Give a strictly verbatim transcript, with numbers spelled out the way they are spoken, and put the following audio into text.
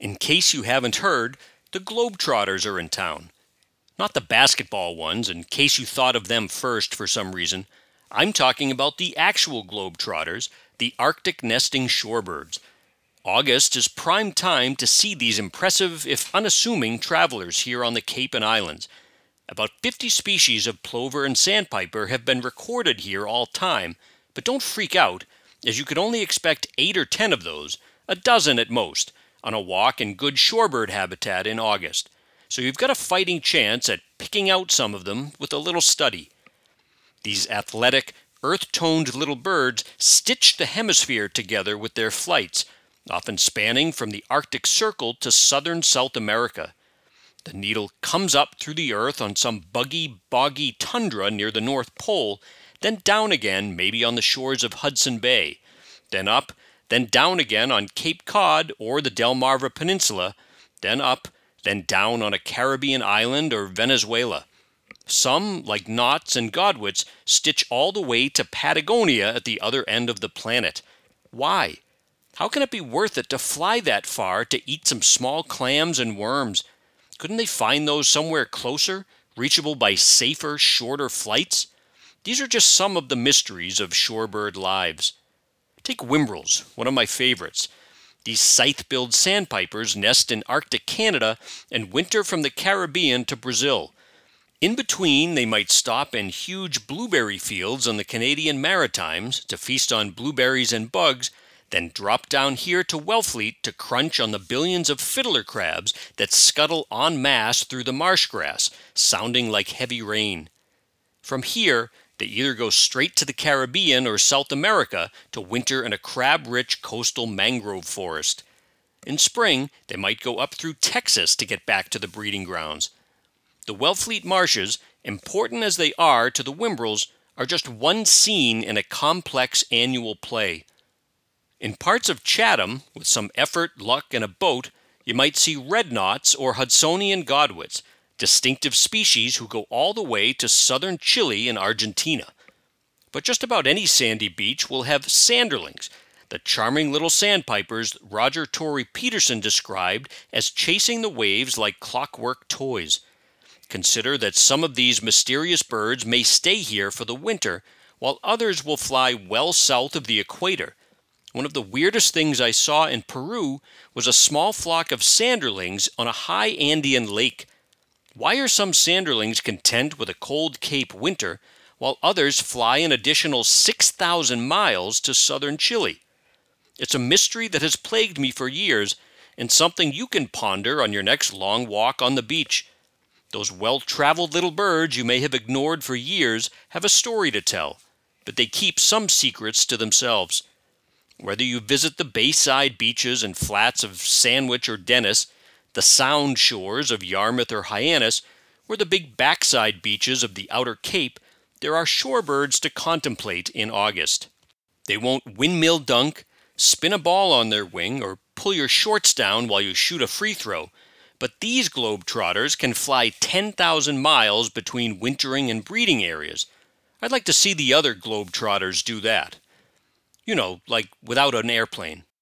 In case you haven't heard, the Globetrotters are in town. Not the basketball ones, in case you thought of them first for some reason. I'm talking about the actual Globetrotters, the Arctic nesting shorebirds. August is prime time to see these impressive, if unassuming, travelers here on the Cape and Islands. About fifty species of plover and sandpiper have been recorded here all time, but don't freak out, as you could only expect eight or ten of those, a dozen at most, on a walk in good shorebird habitat in August. So you've got a fighting chance at picking out some of them with a little study. These athletic, earth-toned little birds stitch the hemisphere together with their flights, often spanning from the Arctic Circle to southern South America. The needle comes up through the earth on some buggy, boggy tundra near the North Pole, then down again maybe on the shores of Hudson Bay, then up, then down again on Cape Cod or the Delmarva Peninsula, then up, then down on a Caribbean island or Venezuela. Some, like knots and godwits, stitch all the way to Patagonia at the other end of the planet. Why? How can it be worth it to fly that far to eat some small clams and worms? Couldn't they find those somewhere closer, reachable by safer, shorter flights? These are just some of the mysteries of shorebird lives. Take whimbrels, one of my favorites. These scythe-billed sandpipers nest in Arctic Canada and winter from the Caribbean to Brazil. In between, they might stop in huge blueberry fields on the Canadian Maritimes to feast on blueberries and bugs, then drop down here to Wellfleet to crunch on the billions of fiddler crabs that scuttle en masse through the marsh grass, sounding like heavy rain. From here, they either go straight to the Caribbean or South America to winter in a crab-rich coastal mangrove forest. In spring, they might go up through Texas to get back to the breeding grounds. The Wellfleet marshes, important as they are to the whimbrels, are just one scene in a complex annual play. In parts of Chatham, with some effort, luck, and a boat, you might see red knots or Hudsonian godwits, distinctive species who go all the way to southern Chile and Argentina. But just about any sandy beach will have sanderlings, the charming little sandpipers Roger Tory Peterson described as chasing the waves like clockwork toys. Consider that some of these mysterious birds may stay here for the winter, while others will fly well south of the equator. One of the weirdest things I saw in Peru was a small flock of sanderlings on a high Andean lake. Why are some sanderlings content with a cold Cape winter, while others fly an additional six thousand miles to southern Chile? It's a mystery that has plagued me for years, and something you can ponder on your next long walk on the beach. Those well-traveled little birds you may have ignored for years have a story to tell, but they keep some secrets to themselves. Whether you visit the bayside beaches and flats of Sandwich or Dennis, the sound shores of Yarmouth or Hyannis, or the big backside beaches of the Outer Cape, there are shorebirds to contemplate in August. They won't windmill dunk, spin a ball on their wing, or pull your shorts down while you shoot a free throw, but these globetrotters can fly ten thousand miles between wintering and breeding areas. I'd like to see the other globetrotters do that. You know, like without an airplane.